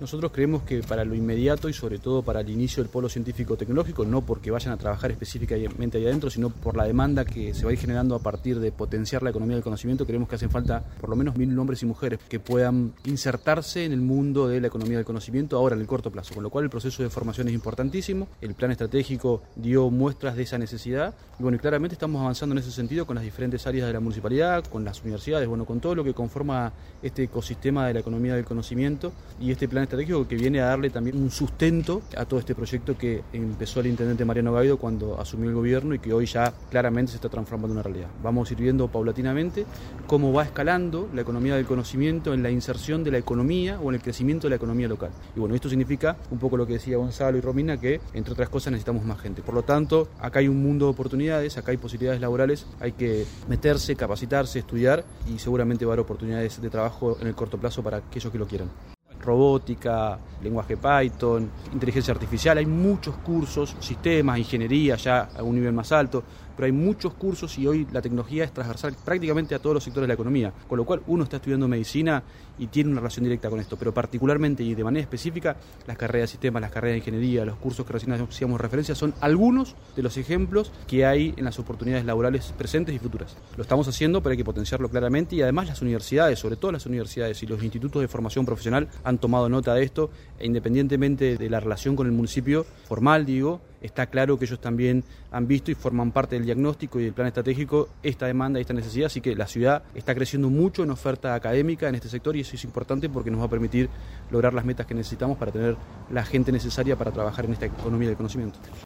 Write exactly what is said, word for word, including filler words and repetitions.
Nosotros creemos que para lo inmediato y sobre todo para el inicio del polo científico-tecnológico, no porque vayan a trabajar específicamente ahí adentro, sino por la demanda que se va a ir generando a partir de potenciar la economía del conocimiento, creemos que hacen falta por lo menos mil hombres y mujeres que puedan insertarse en el mundo de la economía del conocimiento ahora en el corto plazo, con lo cual el proceso de formación es importantísimo. El plan estratégico dio muestras de esa necesidad y bueno, y claramente estamos avanzando en ese sentido con las diferentes áreas de la municipalidad, con las universidades, bueno, con todo lo que conforma este ecosistema de la economía del conocimiento y este plan estratégico que viene a darle también un sustento a todo este proyecto que empezó el intendente Mariano Gaido cuando asumió el gobierno y que hoy ya claramente se está transformando en una realidad. Vamos a ir viendo paulatinamente cómo va escalando la economía del conocimiento en la inserción de la economía o en el crecimiento de la economía local. Y bueno, esto significa un poco lo que decía Gonzalo y Romina, que entre otras cosas necesitamos más gente. Por lo tanto, acá hay un mundo de oportunidades, acá hay posibilidades laborales, hay que meterse, capacitarse, estudiar y seguramente va a haber oportunidades de trabajo en el corto plazo para aquellos que lo quieran. Robótica, lenguaje Python, inteligencia artificial, hay muchos cursos, sistemas, ingeniería ya a un nivel más alto, pero hay muchos cursos y hoy la tecnología es transversal prácticamente a todos los sectores de la economía, con lo cual uno está estudiando medicina y tiene una relación directa con esto, pero particularmente y de manera específica las carreras de sistemas, las carreras de ingeniería, los cursos que recién hacíamos referencia son algunos de los ejemplos que hay en las oportunidades laborales presentes y futuras. Lo estamos haciendo, pero hay que potenciarlo claramente y además las universidades, sobre todo las universidades y los institutos de formación profesional han tomado nota de esto e independientemente de la relación con el municipio formal, digo, está claro que ellos también han visto y forman parte del diagnóstico y del plan estratégico esta demanda y esta necesidad, así que la ciudad está creciendo mucho en oferta académica en este sector y eso es importante porque nos va a permitir lograr las metas que necesitamos para tener la gente necesaria para trabajar en esta economía del conocimiento.